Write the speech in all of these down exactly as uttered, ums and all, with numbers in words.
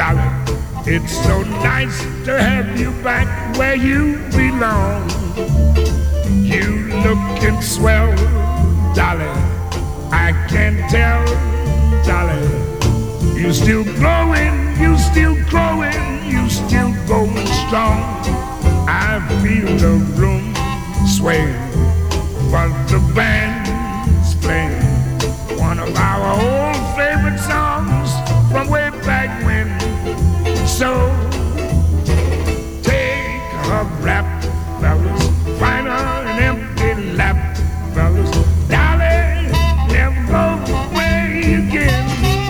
Darling, it's so nice to have you back where you belong. You looking swell, darling, I can tell, darling. You still growing, you still growing, you still going strong. I feel the room sway, but the band's playing one of our old favorite songs from way back when. So take a rap, fellas, find her an empty lap, fellas. Darling, never go away again.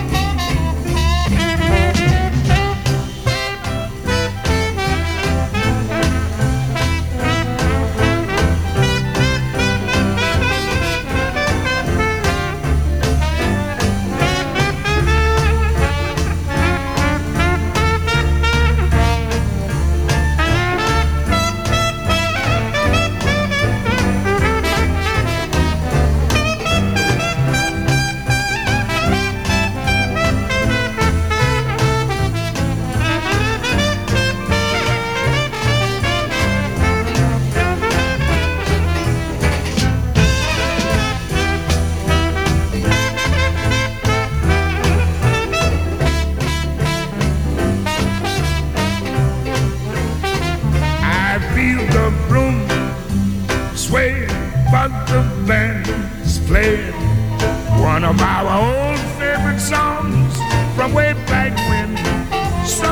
One of our old favorite songs from way back when. So,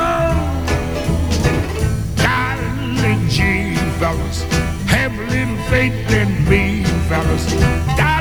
darling G, fellas, have a little faith in me, fellas. Darling,